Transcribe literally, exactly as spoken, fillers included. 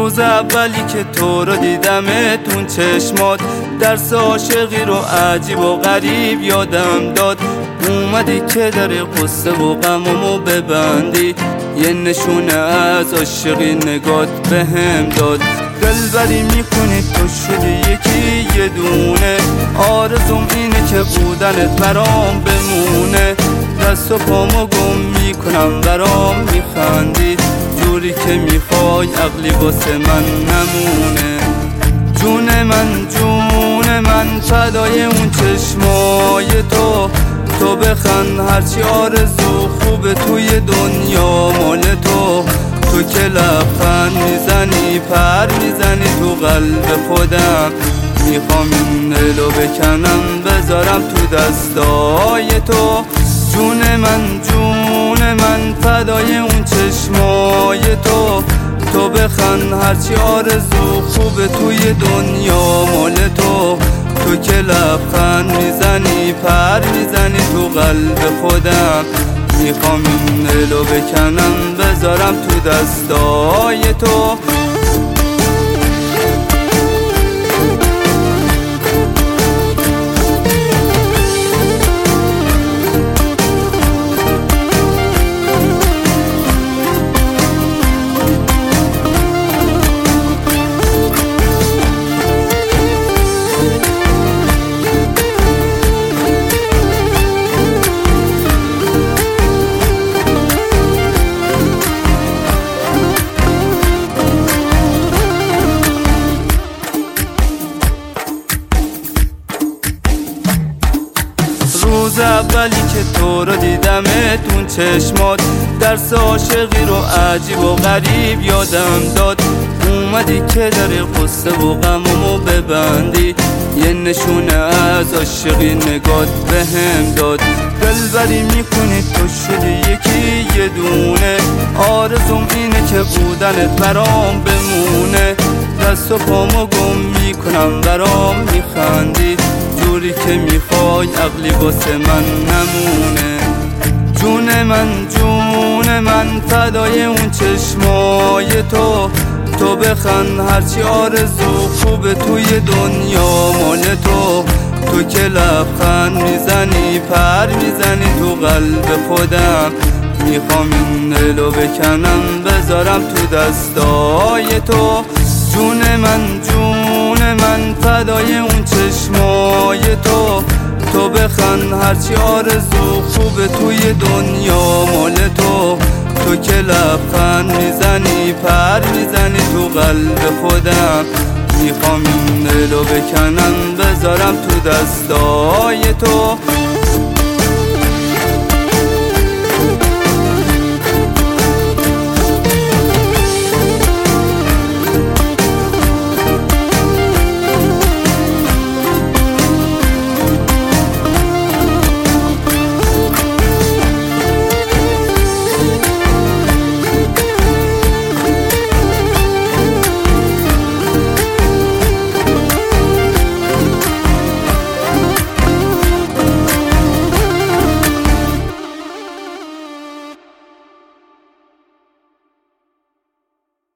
روز اولی که تو رو دیدمتون چشمات، درس عاشقی رو عجیب و غریب یادم داد. اومدی که در قصه و غممو ببندی، یه نشونه از عاشقی نگات بهم داد. دلبری میکنی تو شدی یکی یه دونه، آرزوم اینه که بودنت برام بمونه. دست و پامو گم میکنم برام میخندی، جوری که میخوای عقلی واسه من نمونه. جون من جون من فدای اون چشمای تو، تو بخند هرچی آرزو خوبه توی دنیا مال تو. تو که لبخند میزنی پر میزنی تو قلب خودم، میخوام این دلو بکنم بذارم تو دستای تو. جون من جون من فدای اون چشمای تو، تو بخند هرچی آرزو خوبه توی دنیا مال تو. تو که لبخند میزنی پر میزنی تو قلب خودم، میخوام این دلو بکنم بذارم تو دستای تو. روز اولی که تو رو دیدمتون چشمات، درس عاشقی رو عجیب و غریب یادم داد. اومدی که در قصه و غممو ببندی، یه نشونه از عاشقی نگات بهم داد. دلبری میکنی تو شدی یکی یه دونه، آرزوم اینه که بودنت برام بمونه. دست و پامو گم میکنم برام میخندی، جوری که میخوای عقلی واسه من نمونه. جون من جون من فدای اون چشمای تو، تو بخند هرچی آرزو خوبه توی دنیا مال تو. تو که لبخند میزنی پر میزنی تو قلب خودم، میخوام این دلو بکنم بذارم تو دستای تو. جون من جون من فدای اون چشمای تو، تو بخند هرچی آرزو خوبه توی دنیا مال تو. تو که لبخند میزنی پر میزنی تو قلب خودم، میخوام این دلو بکنم بذارم تو دستای تو.